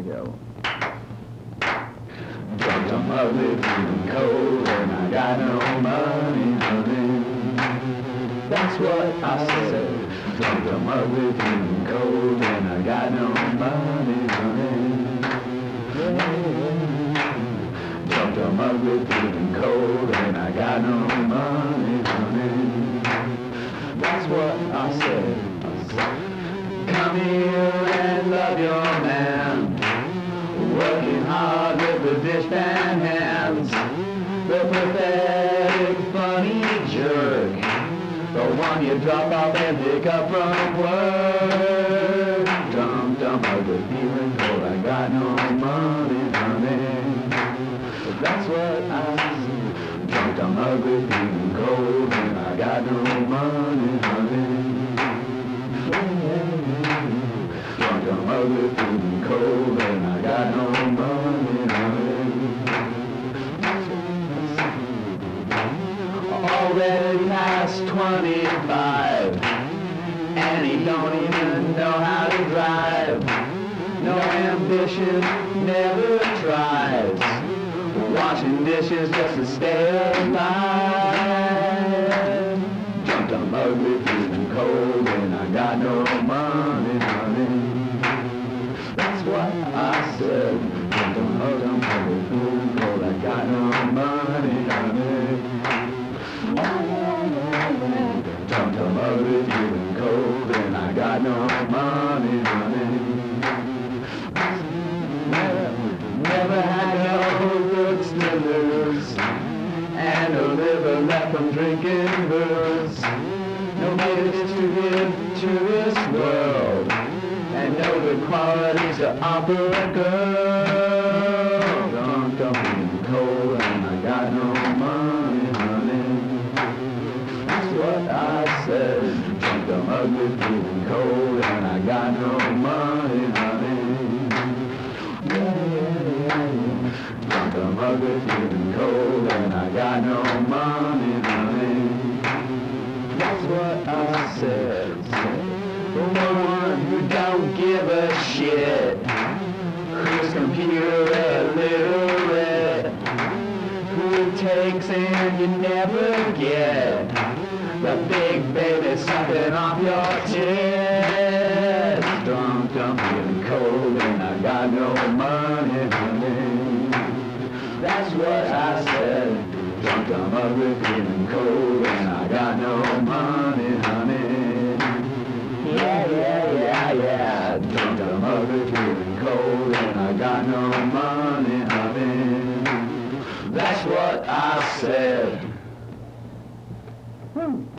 go. Drunk, I'm ugly, feeling cold, and I got no money, honey. That's what I said. Drunk, I'm ugly, feeling cold, and I got no money, honey. Drunk, I'm ugly, feeling cold, and I got no money, honey. That's what I said. Come here and love your man, working hard with the dishpan hands, the pathetic, funny jerk, the one you drop off and pick up from work. Drunk, I'm ugly, feeling cold, I got no money, honey. But that's what I said. Drunk, I'm ugly, feeling cold, and I got no money, honey. Drunk, I'm ugly, feeling cold, and I got no money, honey. Already past 25, and he don't even know how to drive. No ambition, never tries. Washing dishes just to stay alive. Drunk, I'm ugly, feeling cold, and I got no money, honey. That's what I said. Drunk, I'm ugly, feeling cold, I got no money, honey. Drunk, I'm ugly, feeling cold, and I got no money, honey. Never had no looks to lose, and no liver left from drinking booze. No gifts to give to this world, and no good qualities to offer a girl. Drunk, I'm feeling cold, and I got no money, honey. That's what I said. Drunk, I'm ugly, feeling cold, and I got no money, honey. Drunk, I'm ugly, feeling cold, and I got no money, honey. That's what I said. For one who don't give a shit, who's computer illiterate, who takes and you never get the big baby sucking off your chest. Drunk, I'm feeling cold, and I got no money, honey. That's what I said. Drunk, I'm ugly, feeling cold, and I got no money, honey. Yeah. Drunk, I'm ugly, feeling cold, and I got no money, honey. That's what I said.